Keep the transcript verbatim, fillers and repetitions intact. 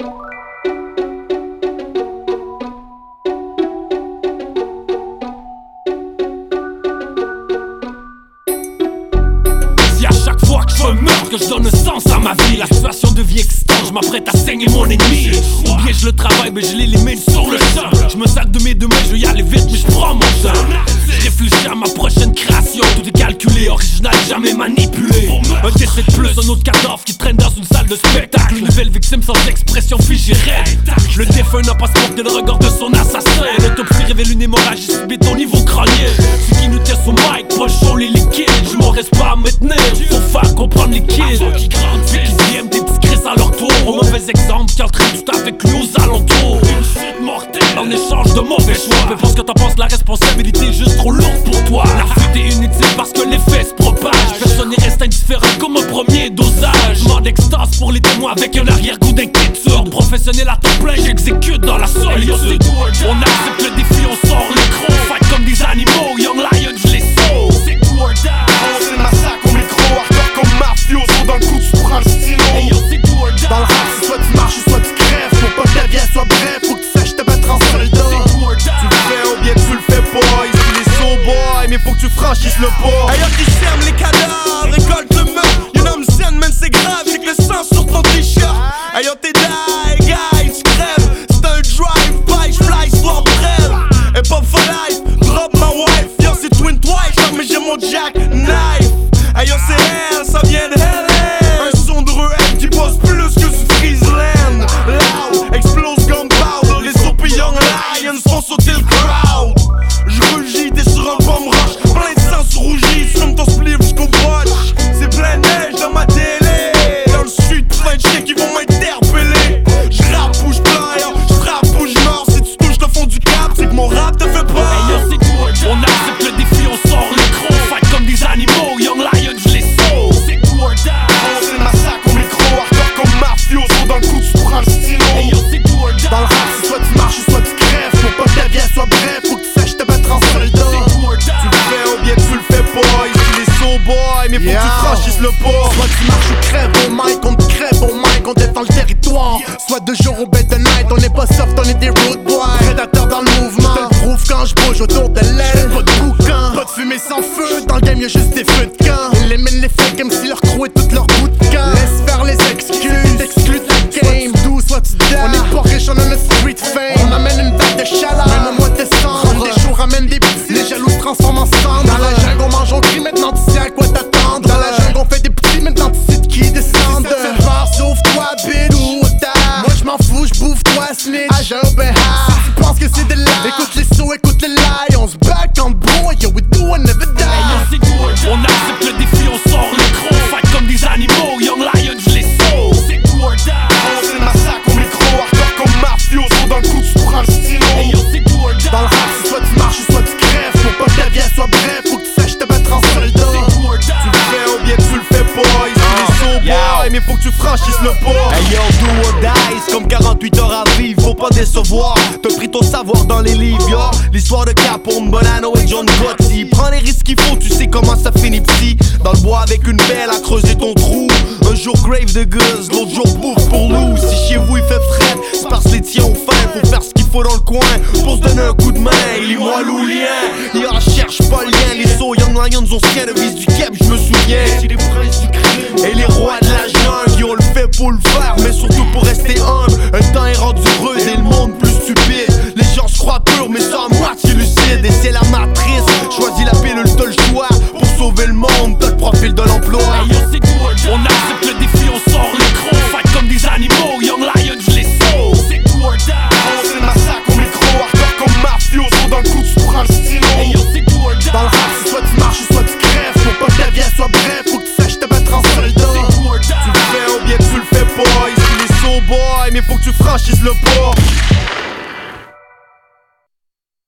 Que je donne sens à ma vie. La situation devient extante, je m'apprête à saigner mon ennemi. Ou bien je le travaille, mais je l'ai les mains sur le champ. Je me sac de mes deux mains, je veux y aller vite, mais je prends mon temps. Je réfléchis à ma prochaine création. Tout est calculé, original, jamais manipulé. Un décès de plus, un autre cadavre qui traîne dans une salle de spectacle. Une nouvelle victime sans expression figée. Le défunt n'a pas supporté le regard de son assassin. L'autopsie révèle une hémorragie subite au niveau crânien. Ce qui nous tient sous mic, poche chaud les liquides. Je m'en reste pas à me tenir, faut faire comprendre les kids qui grandissent, qui deviennent des petits cris à leur tour. Au mauvais exemple qui entraîne tout avec lui aux alentours. Une chute mortelle en échange de mauvais choix. Mais pense que t'en penses, la responsabilité est juste trop lourde pour toi. La fuite est inutile parce que l'effet se propage. Personne n'est resté indifférent comme un premier dosage. Mort d'extase pour les témoins avec un arrière-goût d'inquiétude. Professionnel à temps plein, j'exécute dans la solitude. On accepte le défi, on sort l'écran. Fight comme des animaux, Young Lion, je les sauve. C'est do or die. C'est le massacre au micro, hardcore comme mafioso. Dans le coup tu prends le stylo. Hey yo, c'est do or die. Dans le rap c'est soit tu marches ou soit tu crèves. Faut pas que ta vie soit bref, faut que tu saches te battre en soldat. C'est do or die. Tu le fais ou bien tu le fais pas. Ici les so boy, mais faut que tu franchisses le pas. Ailleurs qui sème les cadavres, récolte le meurtre. You know I'm saying, man c'est grave, j'ai que le sang sur ton t-shirt. Ailleurs t'es die, guy, tu crèves. C'est un drive-by, j'fly, soir brève. Et pop for life, drop my wife. Yo c'est twin twice, mais j'ai mon jack knife. Ailleurs c'est elle, ça vient de Helen. Un son de ruelle qui bosse plus que sur Friesland. Loud, explose gunpowder. Les O P Young Lions font sauter le crowd. J'rugis, t'es sur un pomme roche. Plein de sang sur rougis, somme ton spliff jusqu'au botch. C'est plein de neige dans ma télé. Dans le sud, plein de chiens qui vont m'interpeller. J'rappe ou j'plaire, j'rappe ou j'meurs. Si tu touches le fond du cap, c'est que mon rap te fait peur. Hey yo, c'est do or die. On accepte le défi, on sort l'écran. Fight comme des animaux, Young Lion, je les sauve. C'est do or die. C'est le massacre au micro, hardcore comme mafioso. Dans le coup tu prends le stylo. Hey yo, c'est do or die. Dans le rap c'est soit tu marches ou soit tu crèves. Faut pas que ta vie soit bref, faut que tu saches te battre en soldat. C'est do or die. Tu le fais ou bien tu le fais pas. Ici les so boy, mais faut que tu franchisses le pas. Soit tu marches ou crèves au mic, on te crève au mic, on défend le territoire. Soit de jour au bed de night, on est pas soft, on est des road boys. Prédateur dans le mouvement, je te le prouve quand je bouge autour de l'aile. Pas de boucan, pas de fumée sans feu, dans le game y'a juste des feux de camp. Ils les mènent les fakes comme si leur crew est tout leur bout de camp. Laisse faire les excuses, t'exclus de la game. D'où soit tu donnes, on est pas riche, on a le street fame. On amène une vague de chaleur, même au mois de décembre. Des jours ramènent des petits, les jaloux se transforment en cendres. Dans la jungle on mange, on crie, maintenant tu sais à quoi t'attendre. Dans la jungle on fait des petits, maintenant tu sais de qui descendre. Si ça te fait peur, sauve-toi, bitch, ou otage. Moi j'm'en fous, j'bouffe toi, snitch. Agent ben high, si tu penses que c'est de l'art, écoute les sauts, écoute les lies. On se back en boy, yo we do and never die. Hey yo, c'est do or die. On accepte le défi, on sort l'écran. Fight comme des animaux, Young Lion, je les sauve. C'est do or die. C'est le massacre au micro, hardcore comme mafioso. Dans le coup tu prends le stylo. Hey yo, c'est do or die. Dans le rap c'est soit tu marches ou soit tu crèves. Faut pas que ta vie soit bref, faut que tu saches te battre en soldat. C'est do or die. Tu le fais ou bien tu le fais pas. Ici les so boy, mais faut que tu franchisses le pas. Hey yo, do or die, c'est comme quarante-huit heures à vivre, faut pas décevoir. T'as pris ton savoir dans les livres, yo. L'histoire de Capone, Bonanno et John Gotti. Prends les risques qu'il faut, tu sais comment ça finit petit. Dans le bois avec une pelle à creuser ton trou. Un jour grave de gueuse, l'autre jour bouffe pour loup. Si chez vous il fait frais, c'est parce que les tiens ont faim. Faut faire ce qu'il faut dans le coin pour se donner un coup de main. Il est moi l'oulien, il cherche pas le lien. Les sauts Young Lions ont ce de vis du cap, je me souviens. C'est les princes du crime et les rois de la jungle qui ont le fait pour le faire, mais surtout pour rester humble. Un temps est rendu rude et le monde plus stupide. Les gens se croient purs mais sont à moitié lucides. Et c'est la matrice, choisis la pilule, t'as le choix. Pour sauver le monde, t'as le profil de l'emploi. Hey yo, c'est do or die. On accepte le défi, on sort l'écran. Fight comme des animaux, Young Lion, je les sauve. C'est do or die. C'est le massacre au micro, hardcore comme mafioso. Dans le coup tu prends le stylo. Hey yo, c'est do or die. Dans le rap c'est soit tu marches ou soit tu crèves. Faut pas que ta vie soit bref, faut que tu saches te battre en soldat. C'est do or die. Tu le fais ou bien tu le fais pas. Ici les so boy, mais faut que tu franchisses le pas.